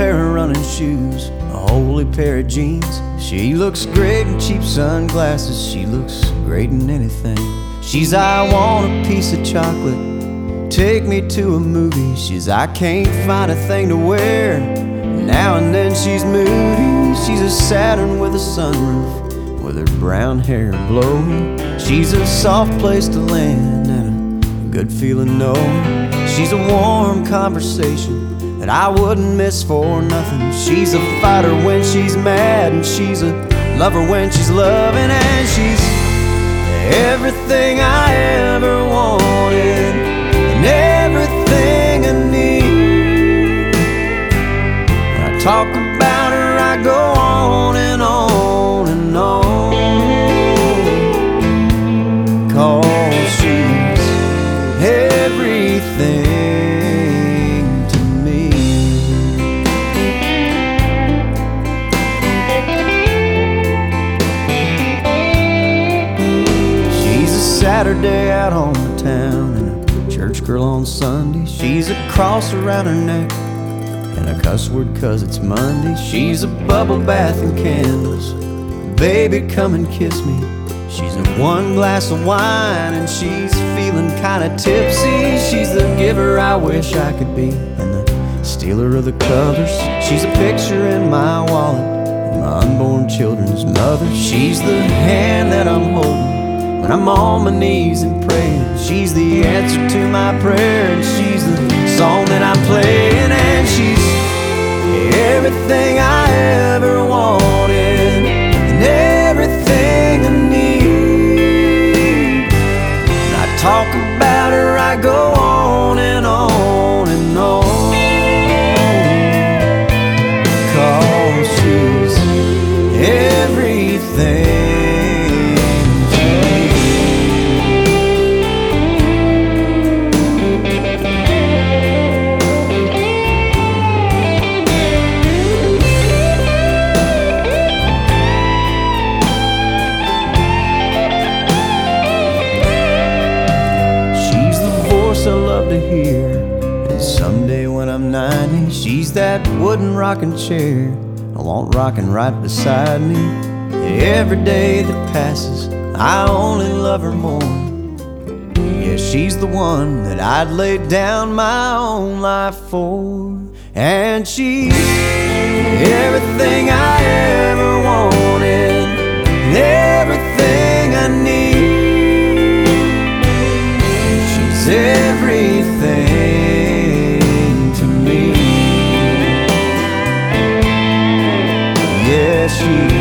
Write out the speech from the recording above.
pair of running shoes, a holy pair of jeans. She looks great in cheap sunglasses, she looks great in anything. She's I want a piece of chocolate, take me to a movie. She's I can't find a thing to wear, now and then she's moody. She's a Saturn with a sunroof, with her brown hair blowing. She's a soft place to land and a good feeling knowing. She's a warm conversation that I wouldn't miss for nothing. She's a fighter when she's mad, and she's a lover when she's loving. And she's everything I ever wanted and everything I need. When I talk about her, I go on and on and on, 'cause she's everything to me. She's a Saturday out on the town and a church girl on Sunday. She's a cross around her neck and a cuss word 'cause it's Monday. She's a bubble bath and candles, baby come and kiss me. She's a one glass of wine and she's feeling kinda tipsy. She's the giver I wish I could be and the stealer of the covers. She's a picture in my wallet and my unborn children's mother. She's the hand that I'm holding when I'm on my knees and praying. She's the answer to my prayer, and she's the song that I'm playing. And she's everything I ever wanted and everything I need. When I talk about her, I go on and on and on, 'cause she's everything. I love to hear, and someday when I'm 90, she's that wooden rocking chair I want rocking right beside me. Every day that passes, I only love her more. Yeah, she's the one that I'd lay down my own life for. And she's everything I ever wanted and everything I need. She's everything to me. Yeah, she's